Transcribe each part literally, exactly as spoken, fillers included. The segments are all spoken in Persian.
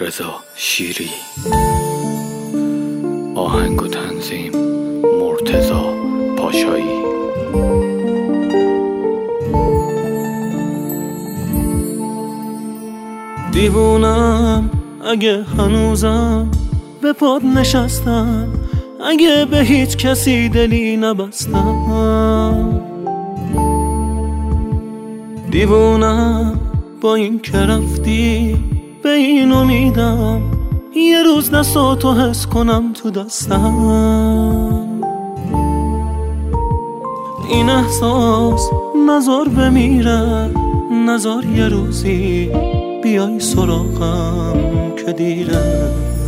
رضا شیری. آهنگ و تنظیم مرتضی پاشایی. دیوونم اگه هنوزم به پاد نشستم، اگه به هیچ کسی دلی نبستم. دیوونم با این که رفتی به این امیدم یه روز دستاتو حس کنم تو دستم. این احساس نزار بمیره، نزار یه روزی بیای سراغم که دیره.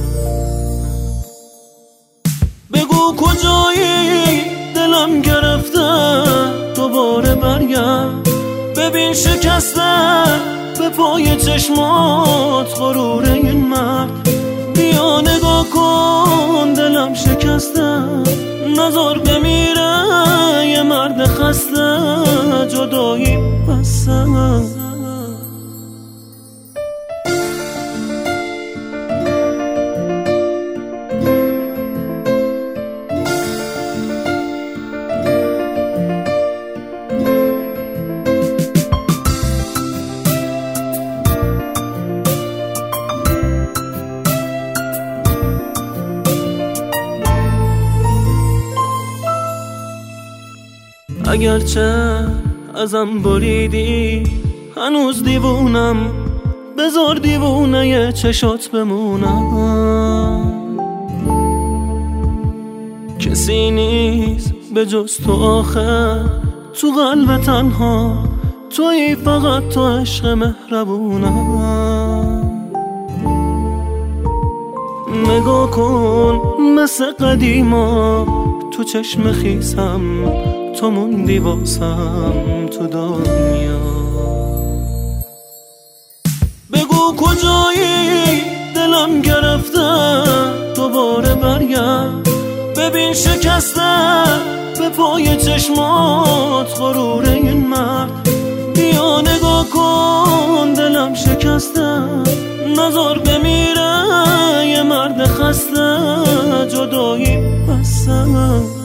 بگو کجایی دلم گرفته، دوباره برگرد ببین شکسته به پای چشمات غرور این مرد. بیا نگاه کن دلم شکسته، نزار بمیره یه مرد خسته، جدایی بسته. اگرچه ازم بریدی هنوز دیوونم، بذار دیوونه یه چشات بمونم. کسی نیست به جز تو آخر تو قلب تنها، تویی فقط تو عشق مهربونم. نگاه کن مثل قدیما تو چشم خیسم، تو موندی واسم تو دنیا. بگو کجایی دلم گرفته، دوباره برگرد ببین شکسته به پای چشمات غرور این مرد. بیا نگاه کن دلم شکسته، نزار بمیره یه مرد خسته، جدایی بسته.